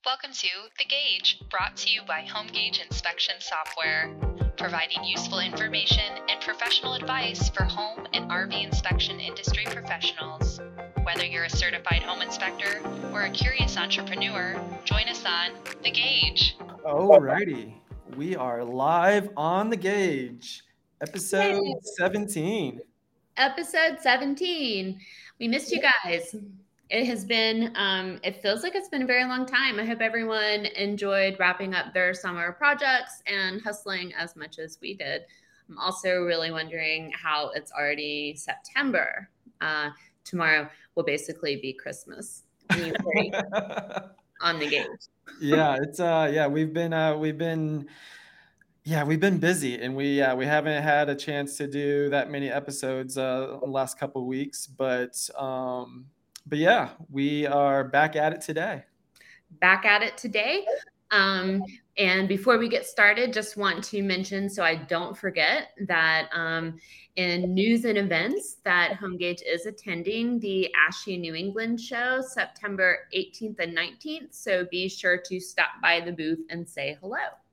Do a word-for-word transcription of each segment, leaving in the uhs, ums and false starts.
Welcome to The Gauge, brought to you by Home Gauge Inspection Software, providing useful information and professional advice for home and R V inspection industry professionals. Whether you're a certified home inspector or a curious entrepreneur, join us on The Gauge. Alrighty, we are live on The Gauge, episode Yay. seventeen. Episode seventeen. We missed you guys. It has been, um, it feels like it's been a very long time. I hope everyone enjoyed wrapping up their summer projects and hustling as much as we did. I'm also really wondering how it's already September. Uh, tomorrow will basically be Christmas on The Gauge. Yeah, it's uh, yeah, we've been uh, we've been. Yeah, we've been busy, and we uh, we haven't had a chance to do that many episodes uh, the last couple of weeks. But um, but yeah, we are back at it today. Back at it today. Um, and before we get started, just want to mention, so I don't forget, that um, in news and events, that Home Gauge is attending the ASHI New England show September eighteenth and nineteenth. So be sure to stop by the booth and say hello.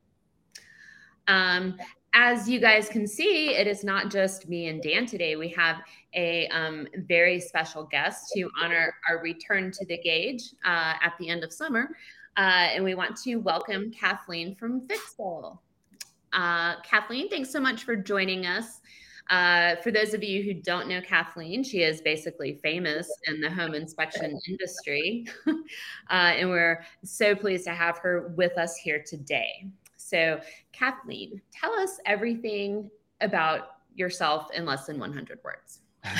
Um, as you guys can see, it is not just me and Dan today. We have a um, very special guest to honor our return to The Gauge uh, at the end of summer. Uh, and we want to welcome Kathleen from Fixel. Uh, Kathleen, thanks so much for joining us. Uh, for those of you who don't know Kathleen, she is basically famous in the home inspection industry. uh, and we're so pleased to have her with us here today. So, Kathleen, tell us everything about yourself in less than one hundred words.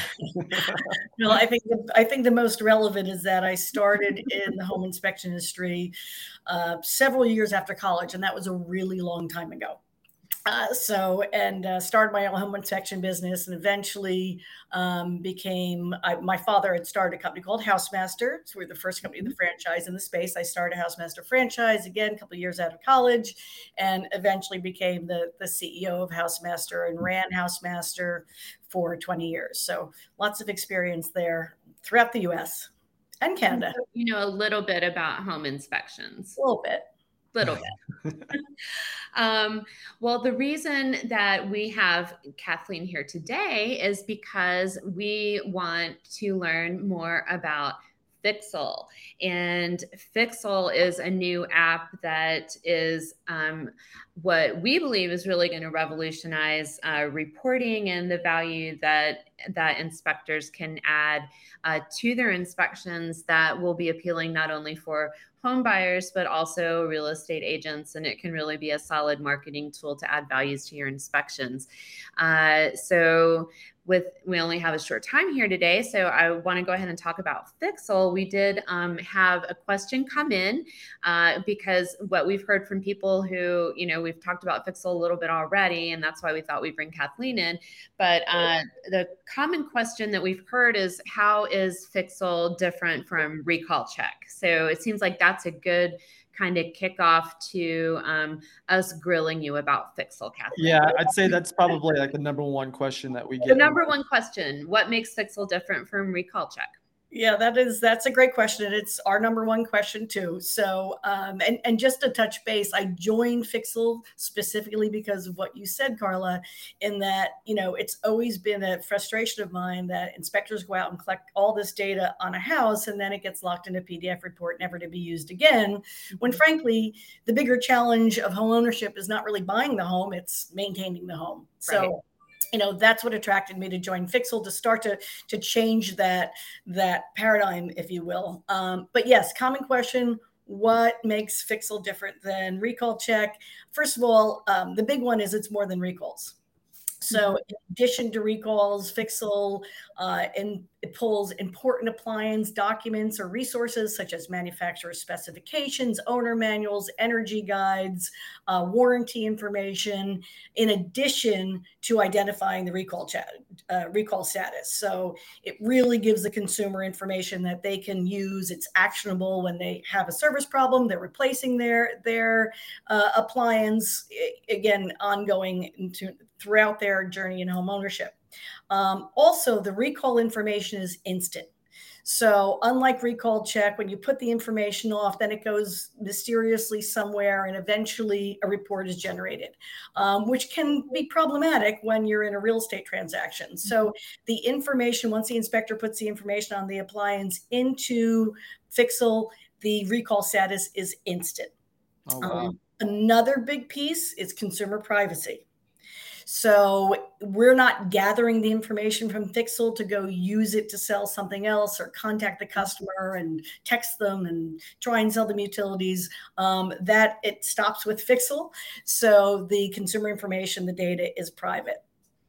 No, I think the, I think the most relevant is that I started in the home inspection industry uh, several years after college, and that was a really long time ago. Uh, so, and uh, started my own home inspection business, and eventually um, became, I, my father had started a company called Housemaster. So we were the first company in the franchise in the space. I started a Housemaster franchise, again, a couple of years out of college, and eventually became the, the C E O of Housemaster and ran Housemaster for twenty years. So lots of experience there throughout the U S and Canada. You know a little bit about home inspections. A little bit. Little bit. um, well, the reason that we have Kathleen here today is because we want to learn more about Fixel. And Fixel is a new app that is um, what we believe is really going to revolutionize uh, reporting and the value that that inspectors can add uh, to their inspections that will be appealing not only for home buyers, but also real estate agents. And it can really be a solid marketing tool to add values to your inspections. Uh, so with, we only have a short time here today, so I want to go ahead and talk about Fixel. We did um, have a question come in uh, because what we've heard from people who, you know, we've talked about Fixel a little bit already, and that's why we thought we'd bring Kathleen in. But uh, the common question that we've heard is, how is Fixel different from Recall Check? So it seems like that's a good kind of kickoff to um, us grilling you about Fixel, Kathleen. Yeah, I'd say that's probably like the number one question that we get. The number one question: what makes Fixel different from Recall Check? Yeah, that is, that's a great question. And it's our number one question too. So, um, and, and just to touch base, I joined Fixel specifically because of what you said, Carla, in that, you know, it's always been a frustration of mine that inspectors go out and collect all this data on a house, and then it gets locked in a P D F report, never to be used again. When frankly, the bigger challenge of home ownership is not really buying the home, it's maintaining the home. So, right. You know, that's what attracted me to join Fixel, to start to to change that that paradigm, if you will. Um, but yes, common question: what makes Fixel different than Recall Check? First of all, um, the big one is it's more than recalls. So in addition to recalls, Fixel uh, and it pulls important appliance documents or resources such as manufacturer specifications, owner manuals, energy guides, uh, warranty information, in addition to identifying the recall chat, uh, recall status. So it really gives the consumer information that they can use. It's actionable when they have a service problem, they're replacing their, their uh, appliance, again, ongoing into, throughout their journey in home ownership. Um, also, the recall information is instant. So unlike Recall Check, when you put the information off, then it goes mysteriously somewhere and eventually a report is generated, um, which can be problematic when you're in a real estate transaction. So the information, once the inspector puts the information on the appliance into Fixel, the recall status is instant. Oh, wow. Um, another big piece is consumer privacy. So we're not gathering the information from Fixel to go use it to sell something else or contact the customer and text them and try and sell them utilities. Um, that it stops with Fixel. So the consumer information, the data is private.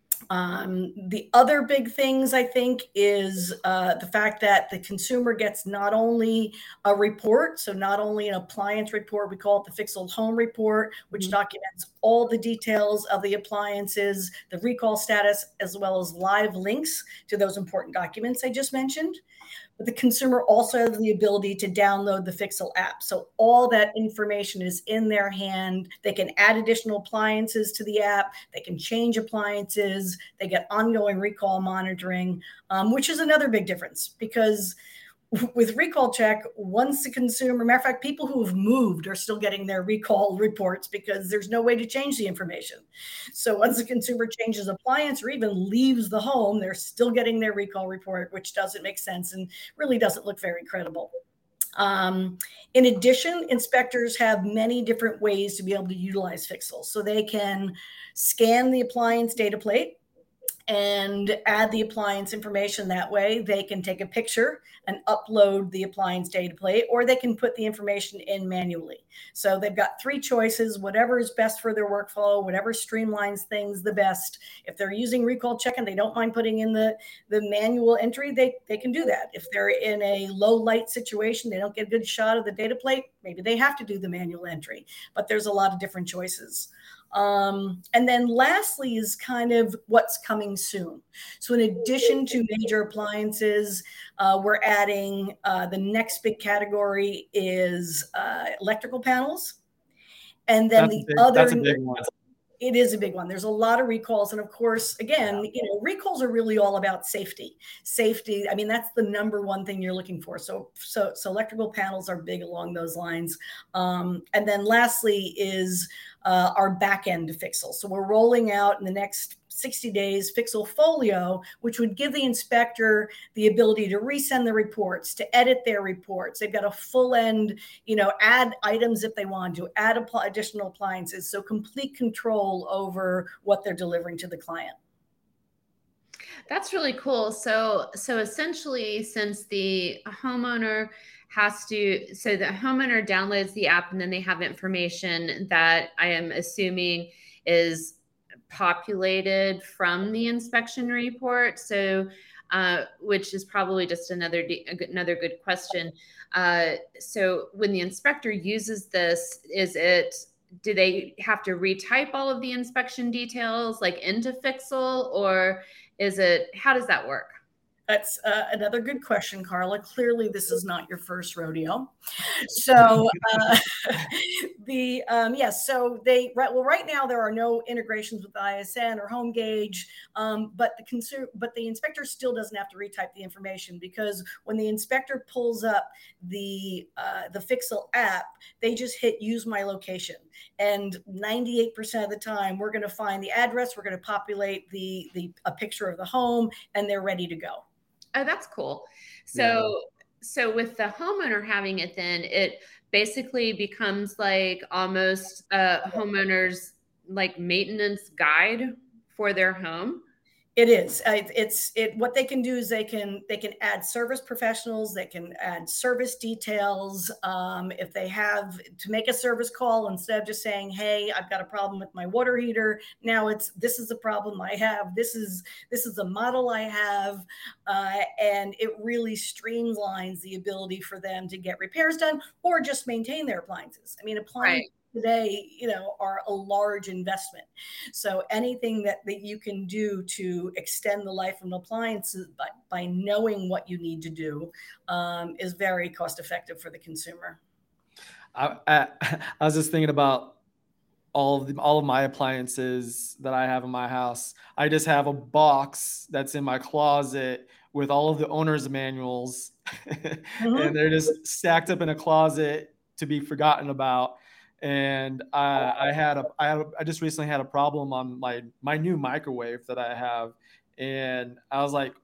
Um, the other big things, I think, is uh, the fact that the consumer gets not only a report, so not only an appliance report, we call it the Fixel Home Report, which mm-hmm. documents all the details of the appliances, the recall status, as well as live links to those important documents I just mentioned. But the consumer also has the ability to download the Fixel app. So all that information is in their hand. They can add additional appliances to the app. They can change appliances. They get ongoing recall monitoring, um, which is another big difference because with Recall Check, once the consumer, matter of fact, people who have moved are still getting their recall reports because there's no way to change the information. So once the consumer changes appliance or even leaves the home, they're still getting their recall report, which doesn't make sense and really doesn't look very credible. Um, in addition, inspectors have many different ways to be able to utilize Fixel. So they can scan the appliance data plate and add the appliance information that way. They can take a picture and upload the appliance data plate, or they can put the information in manually. So they've got three choices, whatever is best for their workflow, whatever streamlines things the best. If they're using Recall Check and they don't mind putting in the, the manual entry, they, they can do that. If they're in a low light situation, they don't get a good shot of the data plate, maybe they have to do the manual entry, but there's a lot of different choices. Um, and then lastly is kind of what's coming soon. So in addition to major appliances, uh, we're adding uh, the next big category is uh, electrical panels. And then that's the big, other, that's a big one. It is a big one. There's a lot of recalls. And of course, again, you know, recalls are really all about safety. Safety. I mean, that's the number one thing you're looking for. So, so, so electrical panels are big along those lines. Um, and then lastly is uh, our back end Fixel. So we're rolling out in the next sixty days Fixel Folio, which would give the inspector the ability to resend the reports, to edit their reports. They've got a full end, you know, add items if they want to, add apply, additional appliances. So complete control over what they're delivering to the client. That's really cool. So, so essentially, since the homeowner has to, so the homeowner downloads the app and then they have information that I am assuming is populated from the inspection report. So, uh, which is probably just another, another good question. Uh, so when the inspector uses this, is it, do they have to retype all of the inspection details like into Fixel, or is it, how does that work? That's uh, another good question, Carla. Clearly, this is not your first rodeo. So uh, the um, yes, so they right. Well, right now there are no integrations with I S N or HomeGauge, um, but the consumer, but the inspector still doesn't have to retype the information, because when the inspector pulls up the uh, the Fixel app, they just hit Use My Location, and ninety-eight percent of the time we're going to find the address. We're going to populate the the a picture of the home, and they're ready to go. Oh, that's cool. So, yeah. so with the homeowner having it, then it basically becomes like almost a homeowner's like maintenance guide for their home. It is. It's it. What they can do is they can they can add service professionals. They can add service details. Um, if they have to make a service call, instead of just saying, "Hey, I've got a problem with my water heater," now it's this is the problem I have. This is this is the model I have, uh, and it really streamlines the ability for them to get repairs done or just maintain their appliances. I mean, appliances. Right. Today, you know, are a large investment. So anything that, that you can do to extend the life of an appliance by, by knowing what you need to do um, is very cost effective for the consumer. I, I, I was just thinking about all of the, all of my appliances that I have in my house. I just have a box that's in my closet with all of the owner's manuals, Mm-hmm. and they're just stacked up in a closet to be forgotten about. And I, I had a, I have, I just recently had a problem on my, my new microwave that I have. And I was like,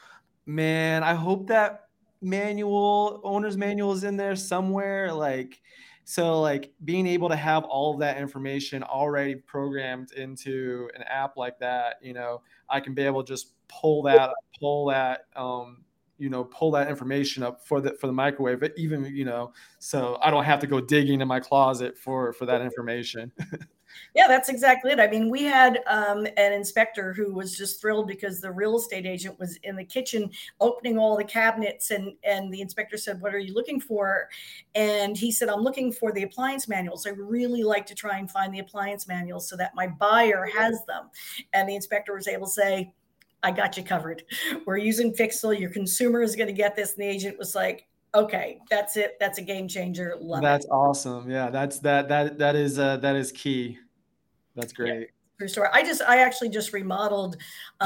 man, I hope that manual, owner's manual is in there somewhere. Like, so like being able to have all of that information already programmed into an app like that, you know, I can be able to just pull that, pull that, um, you know, pull that information up for the, for the microwave, but even, you know, so I don't have to go digging in my closet for, for that information. Yeah, that's exactly it. I mean, we had um, an inspector who was just thrilled because the real estate agent was in the kitchen opening all the cabinets, and and the inspector said, "What are you looking for?" And he said, "I'm looking for the appliance manuals. I really like to try and find the appliance manuals so that my buyer has them." And the inspector was able to say, "I got you covered. We're using Fixel. Your consumer is going to get this." And the agent was like, "Okay, that's it. That's a game changer. Love That's it." awesome. Yeah, that's that that that is uh, that is key. That's great. Yeah, true story. I just I actually just remodeled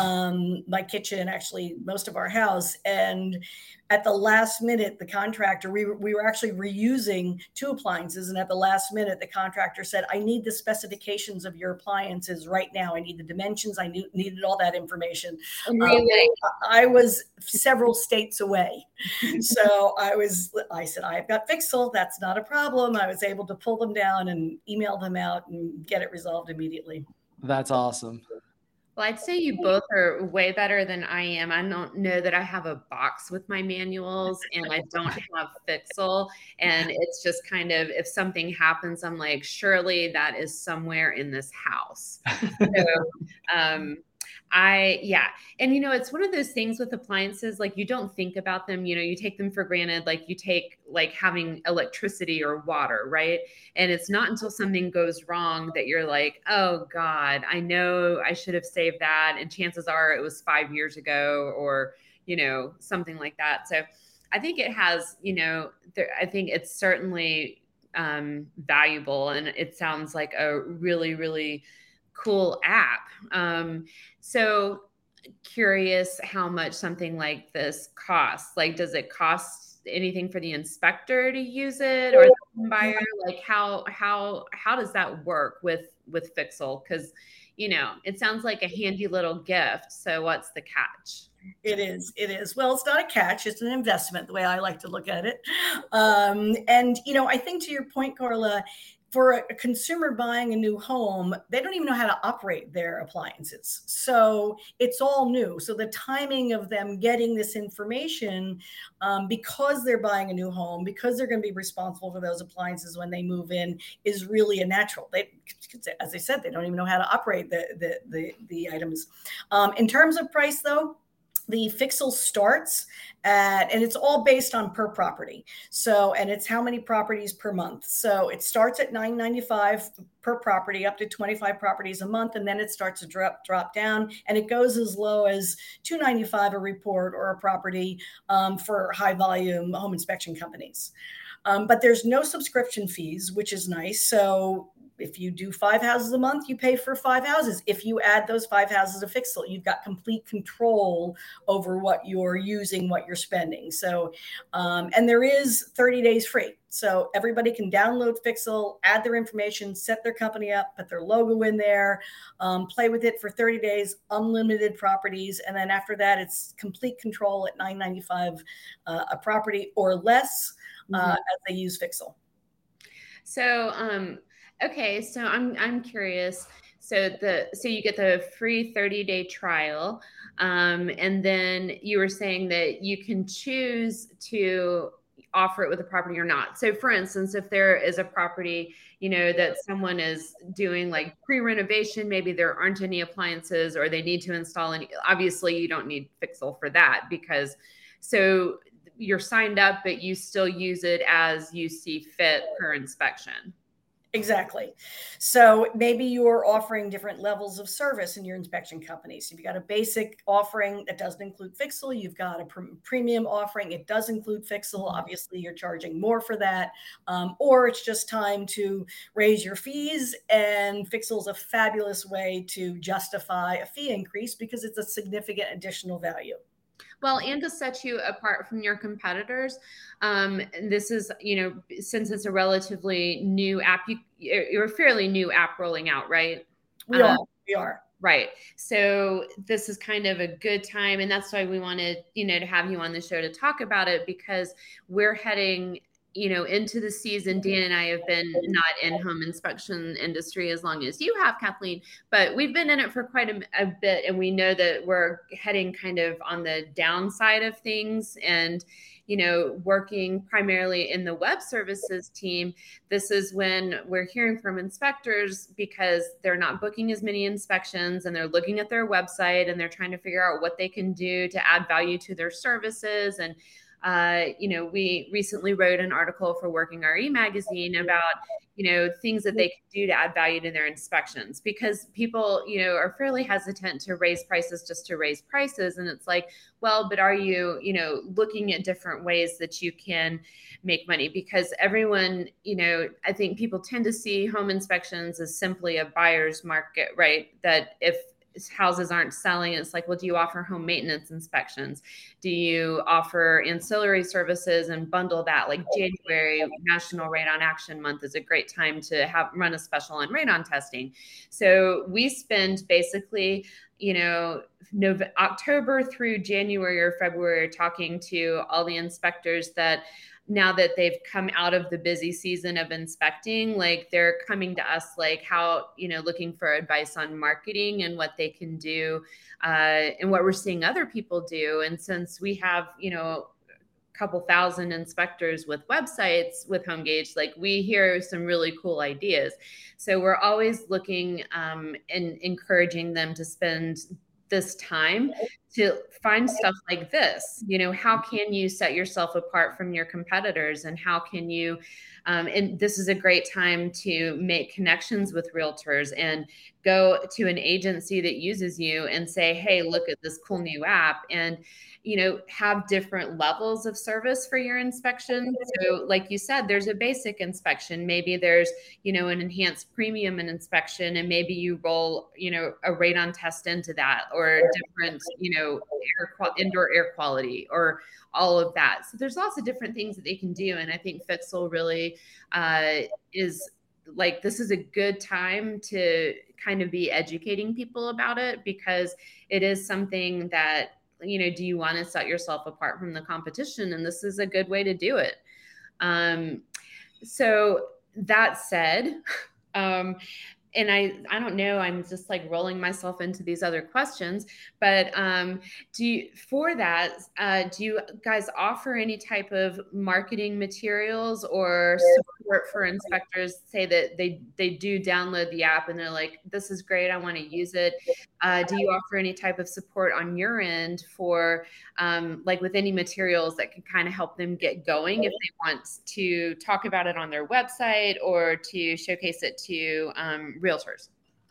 um, my kitchen, actually most of our house, and at the last minute, the contractor we we were actually reusing two appliances, and at the last minute, the contractor said, "I need the specifications of your appliances right now. I need the dimensions. I knew, needed all that information." Really? Um, I was several states away, so I was. I said, "I've got Fixel. That's not a problem." I was able to pull them down and email them out and get it resolved immediately. That's awesome. Well, I'd say you both are way better than I am. I don't know that I have a box with my manuals, and I don't have Fixel. And it's just kind of, if something happens, I'm like, surely that is somewhere in this house. So, um, I, yeah. And, you know, it's one of those things with appliances, like you don't think about them, you know, you take them for granted. Like you take like having electricity or water, right? And it's not until something goes wrong that you're like, oh God, I know I should have saved that. And chances are it was five years ago or, you know, something like that. So I think it has, you know, there, I think it's certainly um, valuable, and it sounds like a really, really cool app. Um, so curious how much something like this costs. Like, does it cost anything for the inspector to use it, or the home buyer? Like how, how, how does that work with, with Fixel? Cause you know, it sounds like a handy little gift. So what's the catch? It is. It is. Well, it's not a catch. It's an investment, the way I like to look at it. Um, and, you know, I think to your point, Carla, for a consumer buying a new home, they don't even know how to operate their appliances. So it's all new. So the timing of them getting this information, um, because they're buying a new home, because they're going to be responsible for those appliances when they move in, is really a natural. They, as I said, they don't even know how to operate the the the, the items. Um, in terms of price, though, the Fixel starts at, and it's all based on per property. So, and it's how many properties per month. So it starts at nine ninety-five per property, up to twenty-five properties a month. And then it starts to drop, drop down, and it goes as low as two ninety-five a report or a property um, for high volume home inspection companies. Um, but there's no subscription fees, which is nice. So if you do five houses a month, you pay for five houses. If you add those five houses to Fixel, you've got complete control over what you're using, what you're spending. So, um, and there is thirty days free. So everybody can download Fixel, add their information, set their company up, put their logo in there, um, play with it for thirty days, unlimited properties. And then after that, it's complete control at nine ninety-five uh, a property or less uh, mm-hmm. as they use Fixel. So, um, okay, so I'm I'm curious. So the so you get the free thirty day trial, um, and then you were saying that you can choose to offer it with a property or not. So, for instance, if there is a property, you know, that someone is doing like pre-renovation, maybe there aren't any appliances, or they need to install any. Obviously, you don't need Fixel for that, because so you're signed up, but you still use it as you see fit per inspection. Exactly. So maybe you're offering different levels of service in your inspection company. So you've got a basic offering that doesn't include Fixel. You've got a pr- premium offering. It does include Fixel. Obviously, you're charging more for that. Um, or it's just time to raise your fees. And Fixel is a fabulous way to justify a fee increase because it's a significant additional value. Well, and to set you apart from your competitors, um, and this is, you know, since it's a relatively new app, you, you're a fairly new app rolling out, right? We are. Um, we are. Right. So this is kind of a good time. And that's why we wanted, you know, to have you on the show to talk about it, because we're heading, you know, into the season. Dan and I have been not in home inspection industry as long as you have, Kathleen, but we've been in it for quite a, a bit. And we know that we're heading kind of on the downside of things. And, you know, working primarily in the web services team, this is when we're hearing from inspectors because they're not booking as many inspections and they're looking at their website and they're trying to figure out what they can do to add value to their services. And Uh, you know, we recently wrote an article for Working R E magazine about, you know, things that they can do to add value to their inspections, because people, you know, are fairly hesitant to raise prices just to raise prices. And it's like, well, but are you, you know, looking at different ways that you can make money? Because everyone, you know, I think people tend to see home inspections as simply a buyer's market, right? That if houses aren't selling, it's like, well, do you offer home maintenance inspections? Do you offer ancillary services and bundle that? Like January, National Radon Action Month is a great time to have run a special on radon testing. So we spend basically, you know, November, October through January or February talking to all the inspectors that now that they've come out of the busy season of inspecting, like they're coming to us, like how, you know, looking for advice on marketing and what they can do, uh, and what we're seeing other people do. And since we have, you know, a couple thousand inspectors with websites with HomeGage, like we hear some really cool ideas. So we're always looking um, and encouraging them to spend this time to find stuff like this. You know, how can you set yourself apart from your competitors, and how can you, um, and this is a great time to make connections with realtors and go to an agency that uses you and say, hey, look at this cool new app, and, you know, have different levels of service for your inspection. So like you said, there's a basic inspection. Maybe there's, you know, an enhanced premium inspection, and maybe you roll, you know, a radon test into that, or different, you know, air, indoor air quality, or all of that. So there's lots of different things that they can do. And I think Fixel really uh, is like, this is a good time to kind of be educating people about it, because it is something that, you know, do you want to set yourself apart from the competition? And this is a good way to do it. Um, so that said, um, and I, I don't know, I'm just like rolling myself into these other questions, but um, do you, for that, uh, do you guys offer any type of marketing materials or support for inspectors? Say that they, they do download the app and they're like, this is great, I want to use it. Uh, do you offer any type of support on your end for um, like with any materials that can kind of help them get going if they want to talk about it on their website or to showcase it to um, realtors?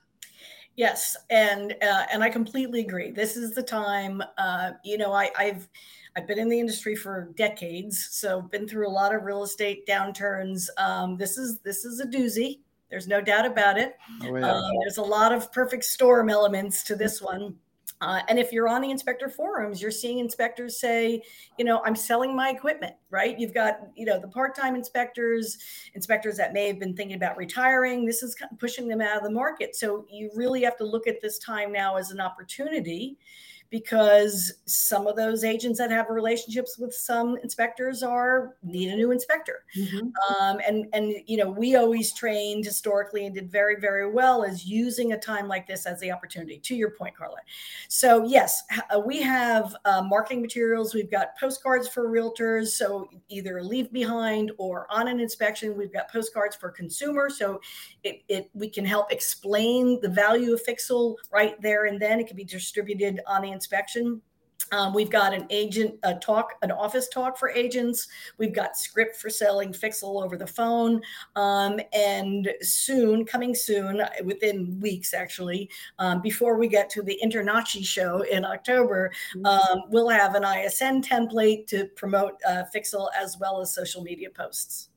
Yes, and uh, and I completely agree. This is the time. Uh, you know, I, I've I've been in the industry for decades, so been through a lot of real estate downturns. Um, this is this is a doozy. There's no doubt about it. Oh, yeah. um, there's a lot of perfect storm elements to this one. Uh, and if you're on the inspector forums, you're seeing inspectors say, you know, I'm selling my equipment, right? You've got, you know, the part-time inspectors, inspectors that may have been thinking about retiring. This is kind of pushing them out of the market. So you really have to look at this time now as an opportunity, because some of those agents that have relationships with some inspectors are need a new inspector. Mm-hmm. Um, and, and, you know, we always trained historically and did very, very well as using a time like this as the opportunity, to your point, Carla. So yes, we have uh, marketing materials. We've got postcards for realtors. So either leave behind or on an inspection, we've got postcards for consumers. So it, it we can help explain the value of Fixel right there and then. It can be distributed on the inspection. Um, we've got an agent a talk, an office talk for agents. We've got script for selling Fixel over the phone. Um, and soon, coming soon, within weeks actually, um, before we get to the InterNACHI show in October, um, we'll have an I S N template to promote uh, Fixel as well as social media posts.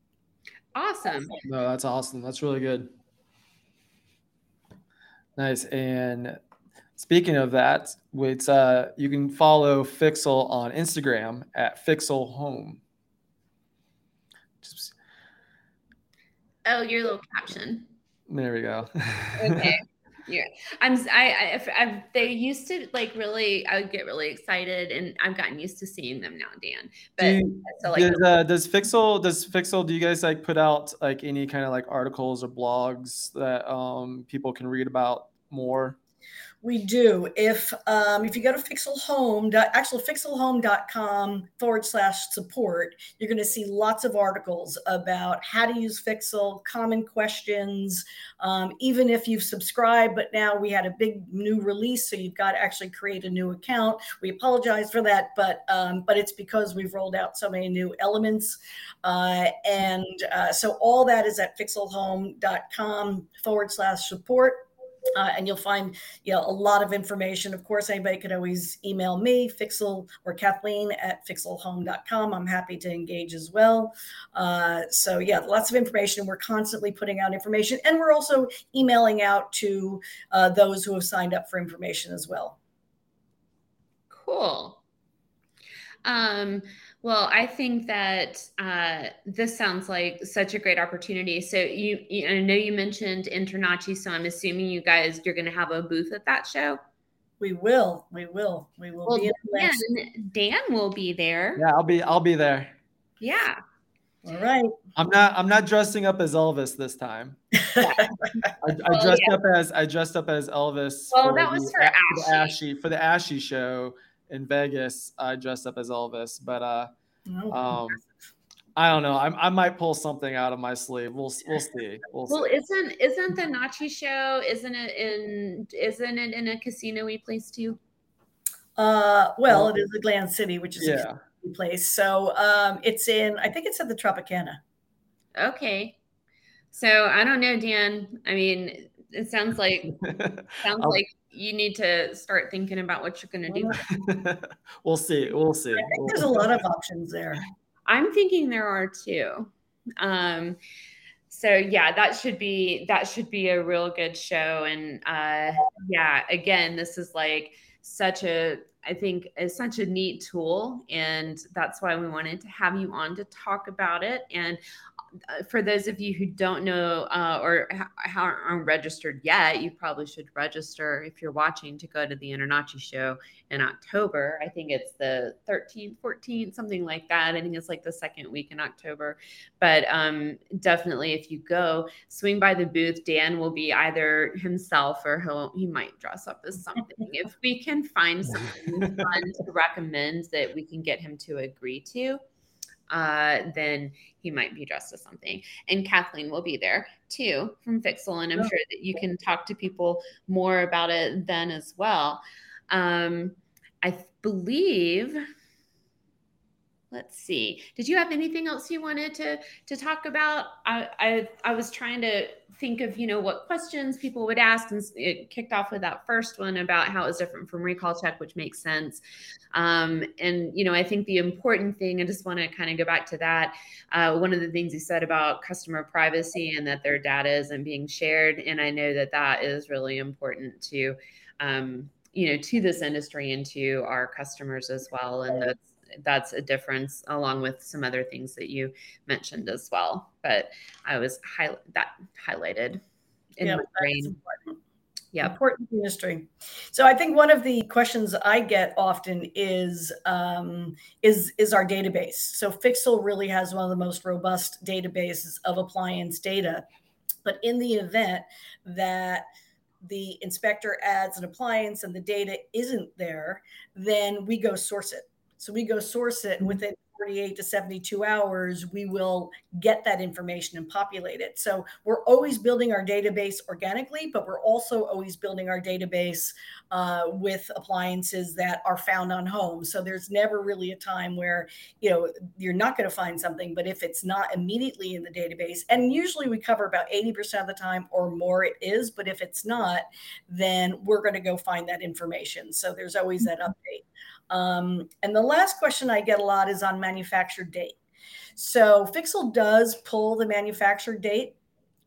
Awesome. No, that's awesome. That's really good. Nice. And speaking of that, it's, uh, you can follow Fixel on Instagram at Fixel Home. Just, Oh, your little caption. there we go. Okay. Yeah, I'm. I, I, if, I. They used to like really. I would get really excited, and I've gotten used to seeing them now, Dan. But Do you, so like, does, uh, does Fixel does Fixel do you guys like put out like any kind of like articles or blogs that um people can read about more? We do. If um, if you go to Fixel Home, actually fixelhome.com forward slash support, you're going to see lots of articles about how to use Fixel, common questions, um, even if you've subscribed, but now we had a big new release, so you've got to actually create a new account. We apologize for that, but um, but it's because we've rolled out so many new elements. Uh, and uh, so all that is at fixelhome.com forward slash support. Uh, and you'll find, you know, a lot of information. Of course, anybody can always email me, Fixel or Kathleen at fixelhome dot com. I'm happy to engage as well. Uh, so yeah, lots of information. We're constantly putting out information, and we're also emailing out to uh, those who have signed up for information as well. Cool. Um, well, I think that uh, this sounds like such a great opportunity. So you, you I know you mentioned InterNACHI, so I'm assuming you guys, you're going to have a booth at that show? We will. We will. We will well, be Dan, Dan will be there. Yeah, I'll be I'll be there. Yeah. All right. I'm not I'm not dressing up as Elvis this time. Yeah. I, I well, dressed yeah. up as I dressed up as Elvis. Well, that was for, for the Ashy for the Ashy show in Vegas. I dressed up as Elvis, but uh, oh, um, I don't know. I, I might pull something out of my sleeve. We'll we'll see. We'll, well see. isn't isn't the Nachi show? Isn't it in? Isn't it in a casino-y place too? Uh, well, it is a Glen City, which is yeah. a casino place. So um, it's in. I think it's at the Tropicana. Okay. So I don't know, Dan. I mean, it sounds like sounds like you need to start thinking about what you're going to do. We'll see. We'll see. I think we'll there's see. a lot of options there. I'm thinking there are too. Um, so yeah, that should be that should be a real good show. And uh, yeah, again, this is like such a I think is such a neat tool, and that's why we wanted to have you on to talk about it. And for those of you who don't know uh, or ha- aren't registered yet, you probably should register if you're watching to go to the InterNACHI show in October. I think it's the thirteenth, fourteenth, something like that. I think it's like the second week in October. But um, definitely, if you go, swing by the booth. Dan will be either himself or he'll he might dress up as something. If we can find something fun to recommend that we can get him to agree to, uh, then he might be dressed as something. And Kathleen will be there too from Fixel. And I'm sure that you can talk to people more about it then as well. Um, I believe, let's see, did you have anything else you wanted to, to talk about? I, I, I was trying to think of, you know, what questions people would ask, and it kicked off with that first one about how it's different from Recall Check, which makes sense. Um, and, you know, I think the important thing, I just want to kind of go back to that. Uh, one of the things you said about customer privacy and that their data isn't being shared. And I know that that is really important to, um, you know, to this industry and to our customers as well. And that's, that's a difference, along with some other things that you mentioned as well. But I was high, that highlighted in yeah, my brain. Yeah, important industry. So I think one of the questions I get often is um, is is our database. So Fixel really has one of the most robust databases of appliance data. But in the event that the inspector adds an appliance and the data isn't there, then we go source it. So we go source it, and within forty-eight to seventy-two hours, we will get that information and populate it. So we're always building our database organically, but we're also always building our database uh, with appliances that are found on home. So there's never really a time where, you know, you're not going to find something, but if it's not immediately in the database, and usually we cover about eighty percent of the time or more it is, but if it's not, then we're going to go find that information. So there's always that update. Um, and the last question I get a lot is on manufactured date. So Fixel does pull the manufactured date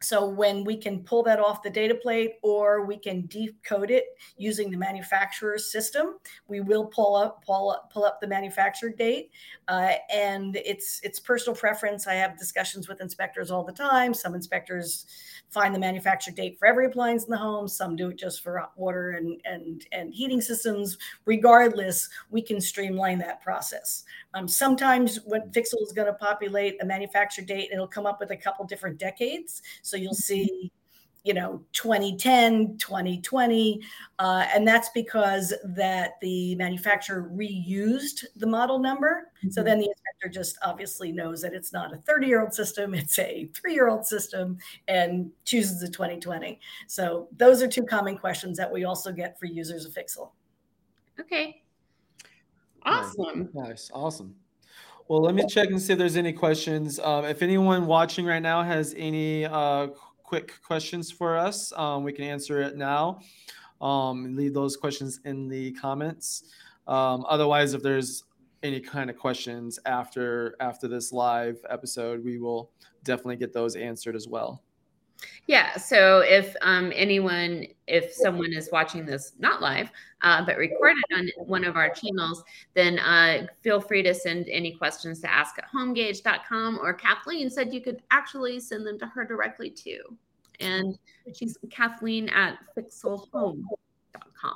So when we can pull that off the data plate, or we can decode it using the manufacturer's system, we will pull up pull up, pull up the manufacturer date. Uh, and it's it's personal preference. I have discussions with inspectors all the time. Some inspectors find the manufacturer date for every appliance in the home. Some do it just for water and and and heating systems. Regardless, we can streamline that process. Um, sometimes when Fixel is going to populate a manufacturer date, it'll come up with a couple different decades. So you'll see, you know, twenty ten, twenty twenty, uh, and that's because that the manufacturer reused the model number. Mm-hmm. So then the inspector just obviously knows that it's not a thirty-year-old system, it's a three-year-old system, and chooses the twenty twenty. So those are two common questions that we also get for users of Fixel. Okay. Awesome. Nice. Nice. Awesome. Well, let me check and see if there's any questions. Um, if anyone watching right now has any uh, quick questions for us, um, we can answer it now. Um, leave those questions in the comments. Um, otherwise, if there's any kind of questions after after this live episode, we will definitely get those answered as well. Yeah. So if um, anyone, if someone is watching this not live, uh, but recorded on one of our channels, then uh, feel free to send any questions to ask at homegage dot com, or Kathleen said you could actually send them to her directly too. And she's Kathleen at fixel home dot com.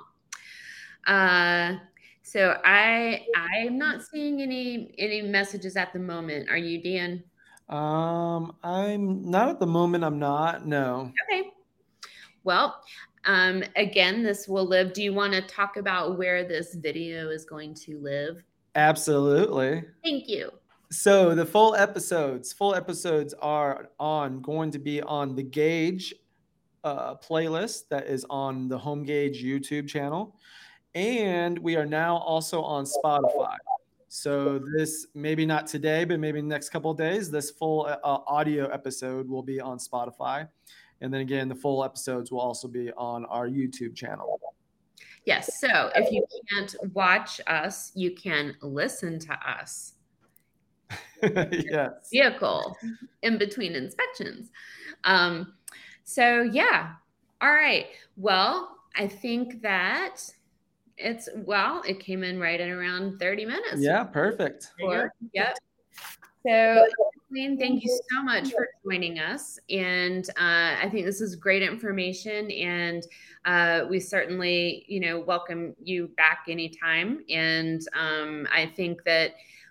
Uh, so I, I'm not seeing any, any messages at the moment. Are you, Dan? Um, I'm not at the moment. I'm not. No. Okay. Well, um, again, this will live. Do you want to talk about where this video is going to live? Absolutely. Thank you. So the full episodes, full episodes are on going to be on the Gauge uh, playlist that is on the HomeGauge YouTube channel, and we are now also on Spotify. So this, maybe not today, but maybe next couple of days, this full uh, audio episode will be on Spotify. And then again, the full episodes will also be on our YouTube channel. Yes. So if you can't watch us, you can listen to us. Yes. Vehicle in between inspections. Um, so yeah. All right. Well, I think that It's well, it came in right at around thirty minutes. Yeah, perfect. Or, yep. So, Kathleen, thank you so much for joining us. And uh, I think this is great information. And uh, we certainly, you know, welcome you back anytime. And um, I think that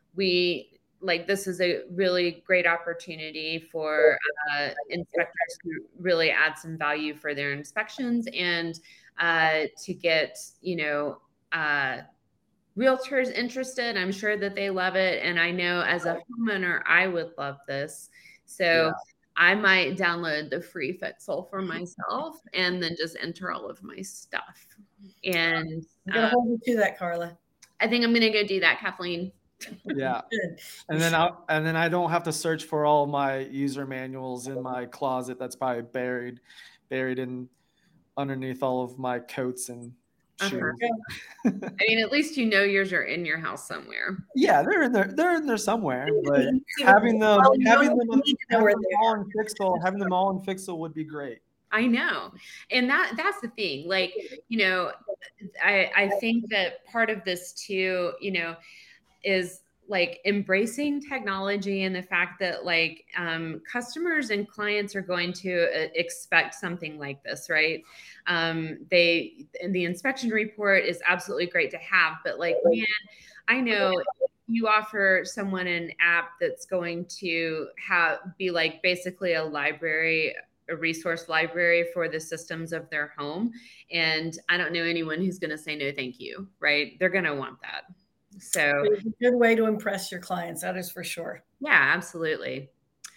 we like this is a really great opportunity for uh, inspectors to really add some value for their inspections, and uh, to get, you know, uh, realtors interested. I'm sure that they love it. And I know as a homeowner, I would love this. So yeah. I might download the free Fixel for myself and then just enter all of my stuff. And I'm going to hold you to that, Carla. I think I'm going to go do that, Kathleen. Yeah. And then I and then I don't have to search for all my user manuals in my closet that's probably buried buried in underneath all of my coats and shoes. Uh-huh. I mean, at least you know yours are in your house somewhere. Yeah, they're in there. They're in there somewhere. But having them, well, having them, having them all in Fixel, having them all in Fixel would be great. I know, and that that's the thing. Like, you know, I I think that part of this too, you know, is like embracing technology and the fact that like um, customers and clients are going to uh, expect something like this, right? Um, they, and the inspection report is absolutely great to have, but like, man, I know you offer someone an app that's going to have, be like basically a library, a resource library for the systems of their home. And I don't know anyone who's going to say, no, thank you, right? They're going to want that. So it's a good way to impress your clients. That is for sure. Yeah, absolutely.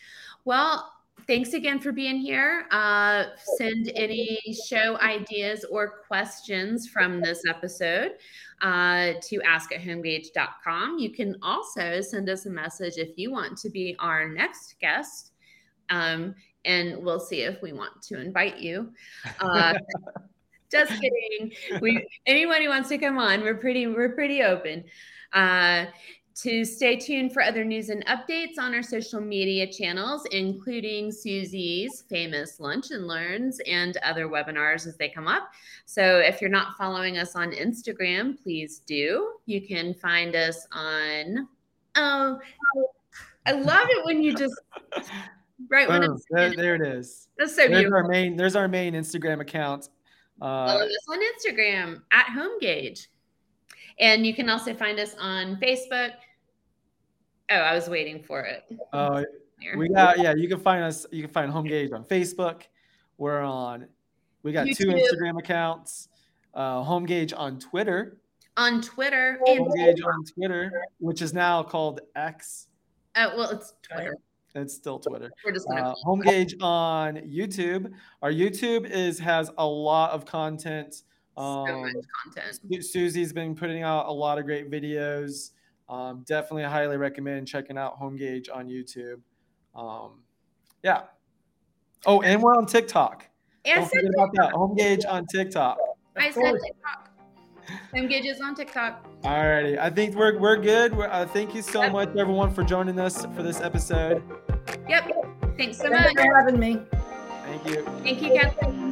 Well, thanks again for being here. Uh, send any show ideas or questions from this episode uh, to ask at homegage dot com. You can also send us a message if you want to be our next guest. Um, and we'll see if we want to invite you. Uh, Just kidding. We anyone who wants to come on, we're pretty we're pretty open. Uh, to stay tuned for other news and updates on our social media channels, including Susie's famous Lunch and Learns and other webinars as they come up. So if you're not following us on Instagram, please do. You can find us on, oh, I love it when you just, right when Boom. There, there it is. That's so there's beautiful. Our main, there's our main Instagram account. Uh, Follow us on Instagram at HomeGauge. And you can also find us on Facebook. Oh, I was waiting for it. Oh, uh, we got, yeah, you can find us, you can find HomeGauge on Facebook. We're on, we got YouTube. two Instagram accounts, uh, HomeGauge on Twitter. On Twitter. HomeGauge on Twitter, which is now called X. Oh, well, it's Twitter. It's still Twitter. We're just gonna uh, HomeGauge on YouTube. Our YouTube is has a lot of content. Um, so much content. Susie's been putting out a lot of great videos. Um, definitely highly recommend checking out HomeGauge on YouTube. Um, yeah. Oh, and we're on TikTok. And Don't forget about that. HomeGauge on TikTok. I said TikTok. HomeGauge is on TikTok. All righty. I think we're we're good. We're, uh, thank you so yep. much, everyone, for joining us for this episode. Yep. Thanks so Thanks much for having me. Thank you. Thank you, Kathleen.